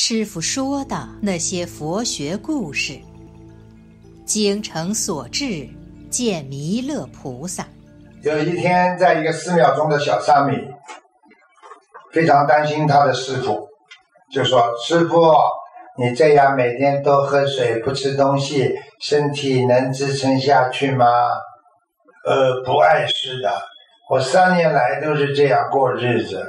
师父说的那些佛学故事，精诚所至，见弥勒菩萨。 有一天，在一个寺庙中的小沙弥非常担心他的师父，就说：师父，你这样每天都喝水不吃东西，身体能支撑下去吗？不碍事的，我3年来都是这样过日子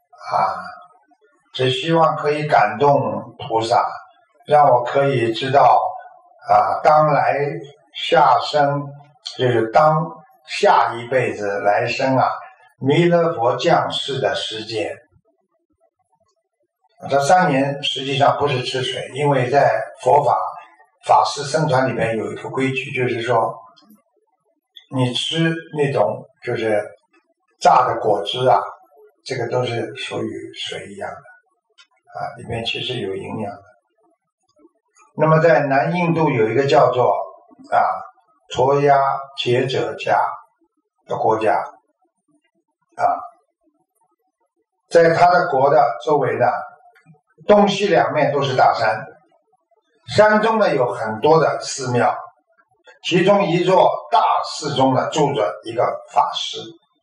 只希望可以感动菩萨，让我可以知道当来下生，就是当下一辈子来生弥勒佛降世的时间。这3年实际上不是吃水，因为在佛法师僧团里面有一个规矩，就是说你吃那种就是榨的果汁这个都是属于水一样的里面其实有营养的。那么在南印度有一个叫做陀呀羯者家的国家在他的国的周围呢，东西两面都是大山，山中呢有很多的寺庙，其中一座大寺中呢住着一个法师，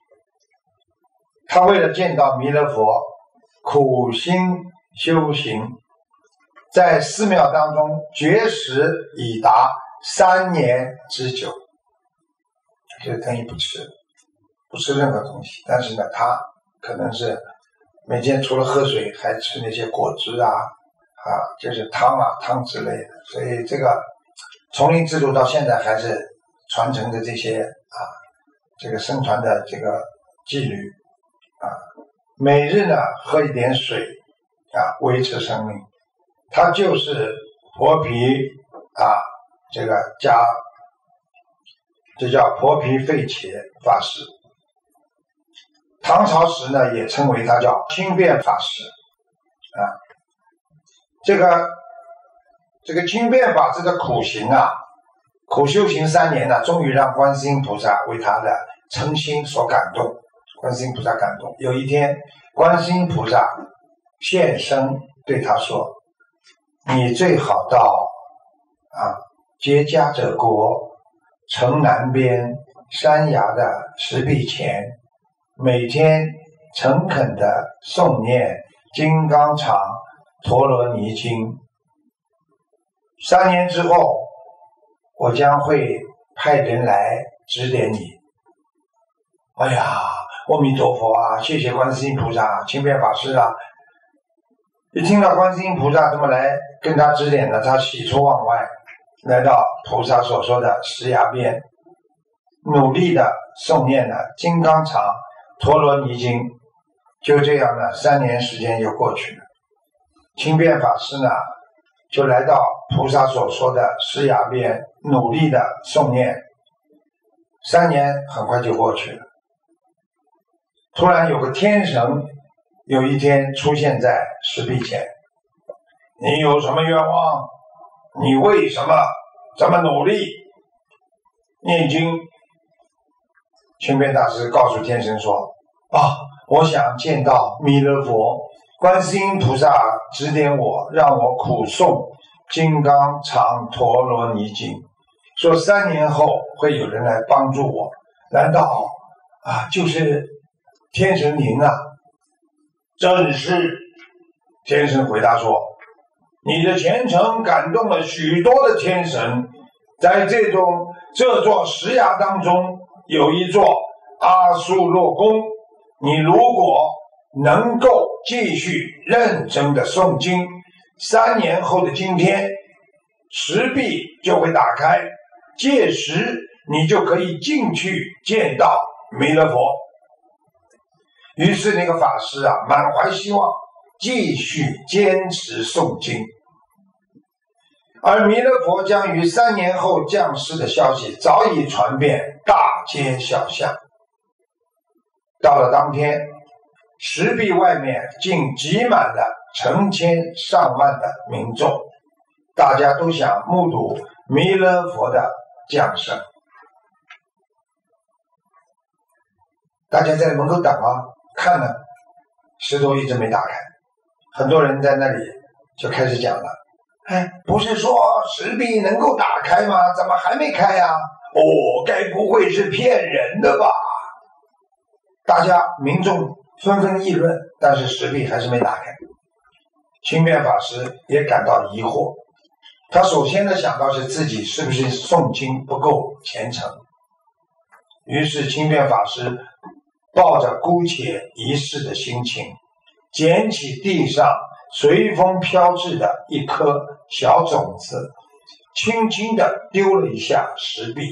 他为了见到弥勒佛苦心修行，在寺庙当中绝食已达3年之久，就等于不吃任何东西，但是呢他可能是每天除了喝水还吃那些果汁就是汤之类的，所以这个丛林制度到现在还是传承的这些这个僧团的这个纪律每日呢喝一点水维持生命。他就是婆毗这叫婆毗吠伽法师。唐朝时呢也称为他叫清辩法师这个清辩法师的苦行苦修行3年呢，终于让观世音菩萨为他的诚心所感动。观世音菩萨感动，有一天观世音菩萨现身对他说：你最好到结迦者国城南边山崖的石壁前，每天诚恳地诵念金刚常陀罗尼经。3年之后，我将会派人来指点你。哎呀，阿弥陀佛谢谢观世音菩萨，清辩法师一听到观世音菩萨这么来跟他指点呢，他喜出望外，来到菩萨所说的石崖边，努力的诵念了金刚常陀罗尼经。就这样呢，3年时间就过去了。清辩法师呢就来到菩萨所说的石崖边，努力的诵念。3年很快就过去了。突然有个天神有一天出现在石壁前，你有什么愿望？你为什么这么努力念经？清辩大师告诉天神说：我想见到弥勒佛，观世音菩萨指点我，让我苦诵金刚常陀罗尼经，说3年后会有人来帮助我。难道就是天神您正是。天神回答说：你的虔诚感动了许多的天神，在这座石崖当中有一座阿苏洛宫，你如果能够继续认真的诵经，3年后的今天石壁就会打开，届时你就可以进去见到弥勒佛。于是那个法师满怀希望，继续坚持诵经。而弥勒佛将于3年后降世的消息早已传遍大街小巷。到了当天，石壁外面竟挤满了成千上万的民众，大家都想目睹弥勒佛的降生。大家在门口等看呢，石头一直没打开，很多人在那里就开始讲了，不是说石壁能够打开吗？怎么还没开呀？该不会是骗人的吧？大家民众纷纷议论，但是石壁还是没打开。清辩法师也感到疑惑，他首先呢想到是自己是不是诵经不够虔诚，于是清辩法师抱着姑且一试的心情，捡起地上随风飘至的一颗小种子，轻轻地丢了一下石壁，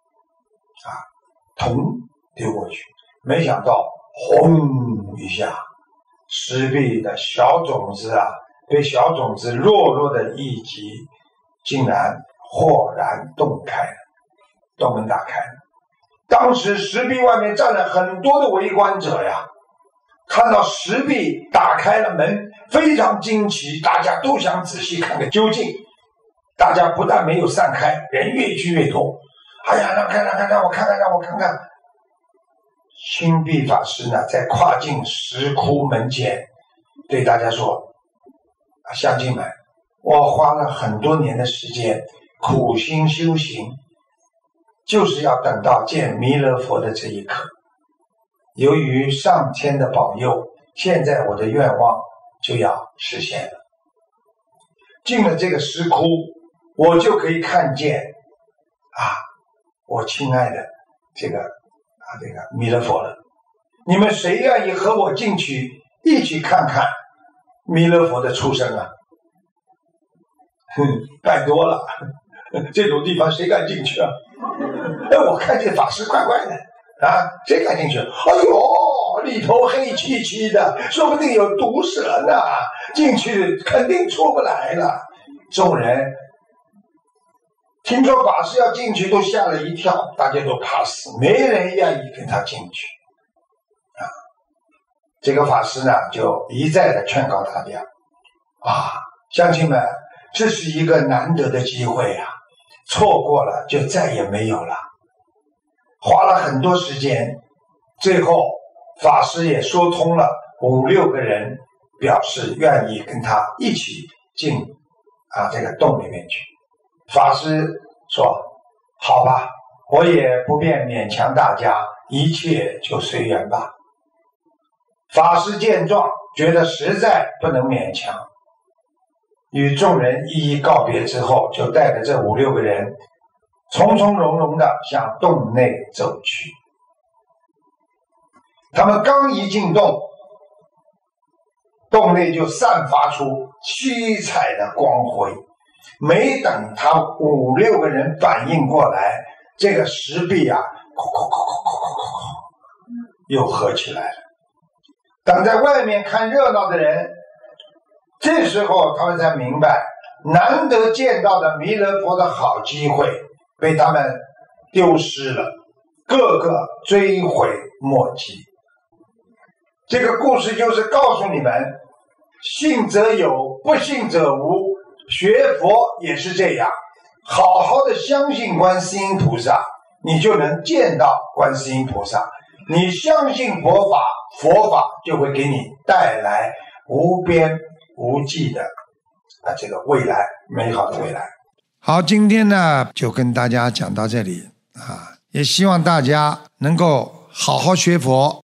铜丢过去，没想到轰一下，石壁的小种子被小种子弱弱的一击，竟然豁然洞开了，洞门打开了。当时石壁外面站了很多的围观者呀，看到石壁打开了门，非常惊奇，大家都想仔细看个究竟。大家不但没有散开，人越聚越多。让我看看。清壁法师呢，在跨进石窟门前，对大家说：“乡亲们，我花了很多年的时间，苦心修行，就是要等到见弥勒佛的这一刻。由于上天的保佑，现在我的愿望就要实现了。进了这个石窟，我就可以看见我亲爱的这个弥勒佛了。你们谁愿意和我进去一起看看弥勒佛的出生啊？太多了，这种地方谁敢进去啊？我看见法师怪怪的谁敢进去？里头黑漆漆的，说不定有毒蛇呢，进去肯定出不来了。众人听说法师要进去都吓了一跳，大家都怕死，没人愿意跟他进去这个法师呢就一再的劝告大家乡亲们，这是一个难得的机会错过了就再也没有了。花了很多时间，最后法师也说通了5、6个人表示愿意跟他一起进这个洞里面去。法师说：“好吧，我也不便勉强大家，一切就随缘吧。”法师见状，觉得实在不能勉强，与众人一一告别之后，就带着这5、6个人从从容容地向洞内走去。他们刚一进洞，洞内就散发出七彩的光辉。没等他5、6个人反应过来，这个石壁又合起来了。等在外面看热闹的人，这时候他们才明白，难得见到的弥勒佛的好机会被他们丢失了，个个追悔莫及。这个故事就是告诉你们，信则有，不信则无。学佛也是这样，好好的相信观世音菩萨，你就能见到观世音菩萨。你相信佛法，佛法就会给你带来无边无际的这个未来，美好的未来。好，今天呢就跟大家讲到这里也希望大家能够好好学佛，